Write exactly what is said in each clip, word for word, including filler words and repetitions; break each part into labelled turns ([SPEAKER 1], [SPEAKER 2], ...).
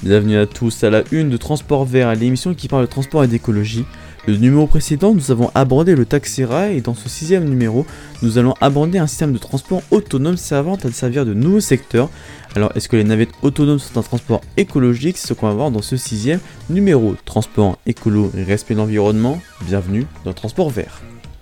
[SPEAKER 1] Bienvenue à tous à la une de Transport Vert, l'émission qui parle de transport et d'écologie. Le numéro précédent, nous avons abordé le taxi-rail et dans ce sixième numéro, nous allons aborder un système de transport autonome servant à servir de nouveaux secteurs. Alors, est-ce que les navettes autonomes sont un transport écologique? C'est ce qu'on va voir dans ce sixième numéro. Transport écolo et respect de l'environnement, bienvenue dans Transport Vert.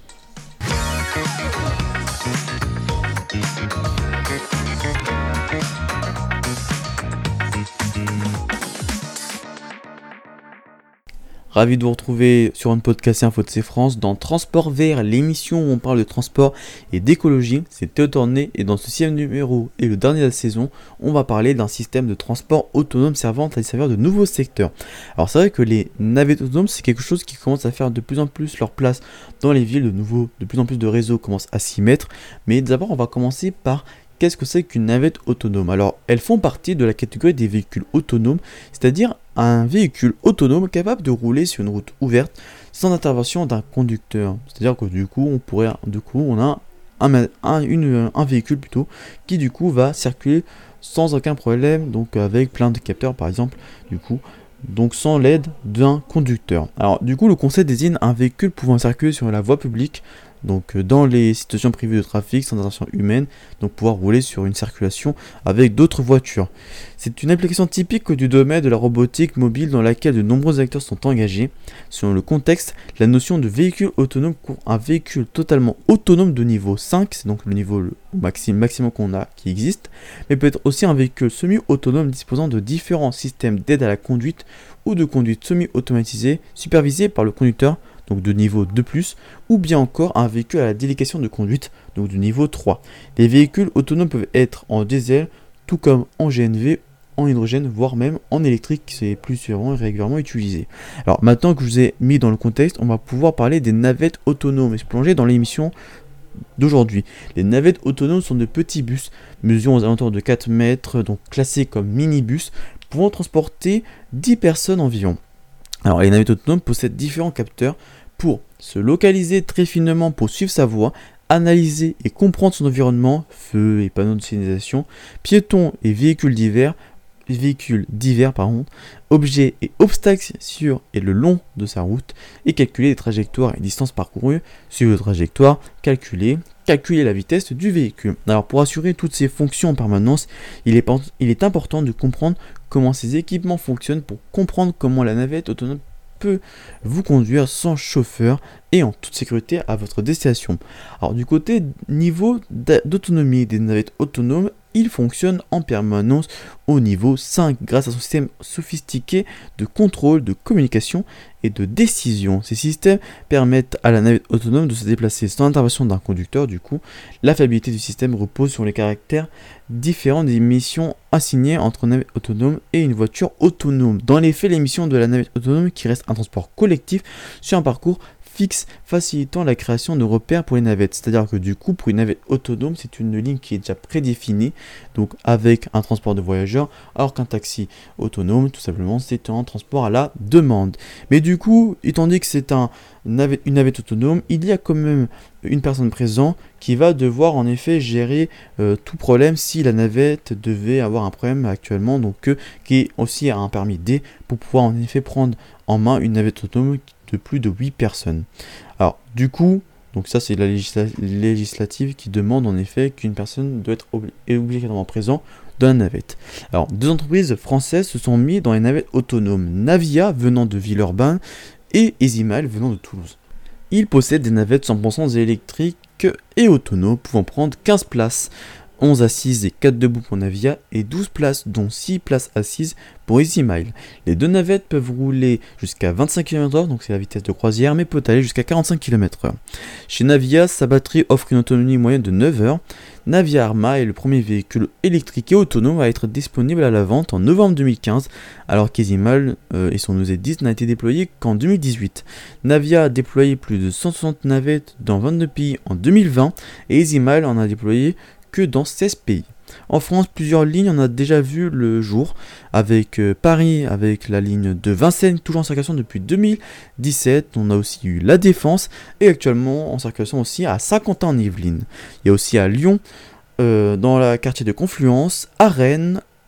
[SPEAKER 1] Ravi de vous retrouver sur un podcast Info de C France dans Transport Vert, l'émission où on parle de transport et d'écologie. C'est Théo Torné et dans ce sixième numéro et le dernier de la saison, on va parler d'un système de transport autonome servant à servir de nouveaux secteurs. Alors c'est vrai que les navettes autonomes, c'est quelque chose qui commence à faire de plus en plus leur place dans les villes, de nouveau, de plus en plus de réseaux commencent à s'y mettre. Mais d'abord, on va commencer par qu'est-ce que c'est qu'une navette autonome? Alors, elles font partie de la catégorie des véhicules autonomes, c'est-à-dire un véhicule autonome capable de rouler sur une route ouverte sans intervention d'un conducteur. C'est-à-dire que du coup, on pourrait, du coup, on a un, un, une, un véhicule plutôt qui du coup va circuler sans aucun problème, donc avec plein de capteurs par exemple, du coup. Donc sans l'aide d'un conducteur. Alors du coup le concept désigne un véhicule pouvant circuler sur la voie publique, donc dans les situations privées de trafic sans intervention humaine, donc pouvoir rouler sur une circulation avec d'autres voitures. C'est une application typique du domaine de la robotique mobile dans laquelle de nombreux acteurs sont engagés. Selon le contexte, la notion de véhicule autonome couvre un véhicule totalement autonome de niveau cinq, c'est donc le niveau le maximum, maximum qu'on a qui existe, mais peut être aussi un véhicule semi-autonome disposant de différents systèmes d'aide à la conduite ou de conduite semi-automatisée supervisée par le conducteur, donc de niveau deux plus, ou bien encore un véhicule à la délégation de conduite, donc de niveau trois. Les véhicules autonomes peuvent être en diesel, tout comme en G N V, en hydrogène, voire même en électrique, c'est plus souvent et régulièrement utilisé. Alors maintenant que je vous ai mis dans le contexte, on va pouvoir parler des navettes autonomes et se plonger dans l'émission d'aujourd'hui. Les navettes autonomes sont de petits bus, mesurant aux alentours de quatre mètres, donc classés comme minibus, pouvant transporter dix personnes environ. Alors les navettes autonomes possèdent différents capteurs pour se localiser très finement pour suivre sa voie, analyser et comprendre son environnement, feux et panneaux de signalisation, piétons et véhicules divers, véhicules divers pardon, objets et obstacles sur et le long de sa route, et calculer les trajectoires et distances parcourues, suivre le trajectoire, calculer, calculer la vitesse du véhicule. Alors pour assurer toutes ces fonctions en permanence, il est, il est important de comprendre comment ces équipements fonctionnent pour comprendre comment la navette autonome peut vous conduire sans chauffeur et en toute sécurité à votre destination. Alors du côté niveau d'autonomie des navettes autonomes, il fonctionne en permanence au niveau cinq grâce à son système sophistiqué de contrôle, de communication et de décision. Ces systèmes permettent à la navette autonome de se déplacer sans intervention d'un conducteur. Du coup, la fiabilité du système repose sur les caractères différents des missions assignées entre une navette autonome et une voiture autonome. Dans les faits, les missions de la navette autonome qui reste un transport collectif sur un parcours fixe, facilitant la création de repères pour les navettes. C'est-à-dire que du coup, pour une navette autonome, c'est une ligne qui est déjà prédéfinie, donc avec un transport de voyageurs, alors qu'un taxi autonome, tout simplement, c'est un transport à la demande. Mais du coup, étant donné que c'est un navette, une navette autonome, il y a quand même une personne présente qui va devoir en effet gérer euh, tout problème si la navette devait avoir un problème actuellement, donc euh, qui aussi a un permis D pour pouvoir en effet prendre en main une navette autonome de plus de huit personnes. Alors du coup, donc ça c'est la législa- législative qui demande en effet qu'une personne doit être obli- obligatoirement présente dans la navette. Alors deux entreprises françaises se sont mises dans les navettes autonomes, Navia venant de Villeurbanne et EasyMile venant de Toulouse. Ils possèdent des navettes cent pour cent électriques et autonomes pouvant prendre quinze places, onze assises et quatre debout pour Navia et douze places dont six places assises pour EasyMile. Les deux navettes peuvent rouler jusqu'à vingt-cinq kilomètres heure, donc c'est la vitesse de croisière, mais peut aller jusqu'à quarante-cinq kilomètres heure. Chez Navia, sa batterie offre une autonomie moyenne de neuf heures. Navia Arma est le premier véhicule électrique et autonome à être disponible à la vente en novembre deux mille quinze, alors qu'EasyMile euh, et son O Z dix n'a été déployé qu'en deux mille dix-huit. Navia a déployé plus de cent soixante navettes dans vingt-deux pays en deux mille vingt et EasyMile en a déployé que dans seize pays. En France, plusieurs lignes en a déjà vu le jour, avec euh, Paris, avec la ligne de Vincennes, toujours en circulation depuis deux mille dix-sept. On a aussi eu La Défense, et actuellement en circulation aussi à Saint-Quentin-en-Yvelines. Il y a aussi à Lyon, euh, dans le quartier de Confluence, à Rennes,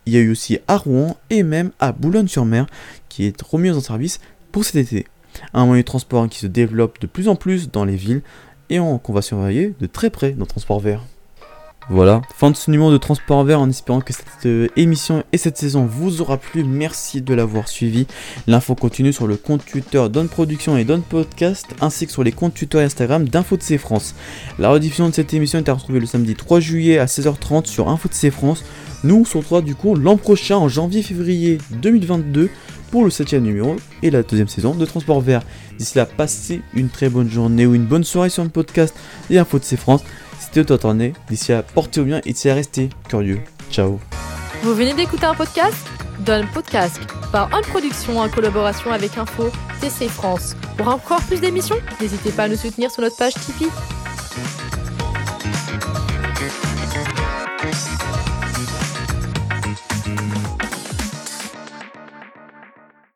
[SPEAKER 1] il y a eu aussi à Rouen et même à Boulogne-sur-Mer qui est remis en service pour cet été. Un moyen de transport qui se développe de plus en plus dans les villes et qu'on va surveiller de très près dans Transport Vert. Voilà, fin de ce numéro de Transport Vert en espérant que cette euh, émission et cette saison vous aura plu. Merci de l'avoir suivi. L'info continue sur le compte Twitter Don Production et Don Podcast ainsi que sur les comptes Twitter et Instagram d'Info de C France. La rediffusion de cette émission est à retrouver le samedi trois juillet à seize heures trente sur Info de C France. Nous on se retrouvera du coup l'an prochain en janvier-février deux mille vingt-deux pour le septième numéro et la deuxième saison de Transport Vert. D'ici là, passez une très bonne journée ou une bonne soirée sur le podcast et Info de C France. C'était Autant D'ici là, portez-vous bien et d'ici là, restez curieux. Ciao.
[SPEAKER 2] Vous venez d'écouter un podcast Don Podcast par On Production en collaboration avec Info T C France. Pour encore plus d'émissions, n'hésitez pas à nous soutenir sur notre page Tipeee.